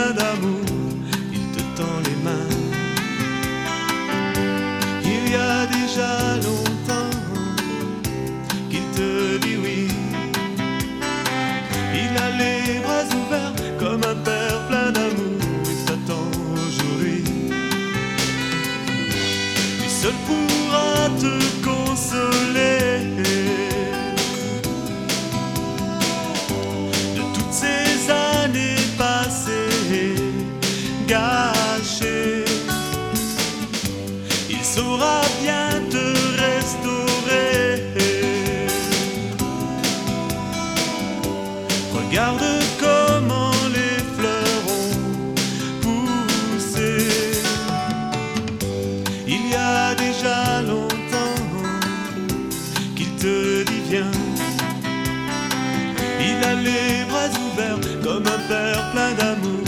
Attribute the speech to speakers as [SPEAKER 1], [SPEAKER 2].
[SPEAKER 1] plein d'amour, il te tend les mains. Il y a déjà longtemps qu'il te dit oui. Il a les bras ouverts comme un père plein d'amour, il t'attend aujourd'hui. Lui seul pourra te consoler de toutes ces années passées gâchées. Il saura bien te restaurer. Regarde comment les fleurs ont poussé. Il y a déjà longtemps qu'il te dit viens. Il a les bras ouverts comme un père plein d'amour,